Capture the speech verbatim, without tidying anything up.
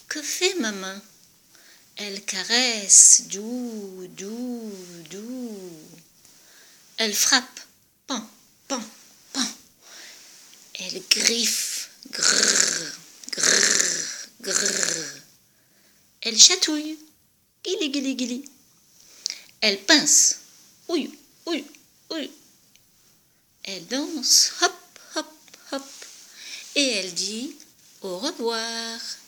Que fait ma main? Elle caresse, doux, doux, doux. Elle frappe, pan, pan, pan. Elle griffe, grrr, grrr, grrr. Elle chatouille, guili, guili, guili. Elle pince, ouille, ouille, ouille. Elle danse, hop, hop, hop. Et elle dit au revoir.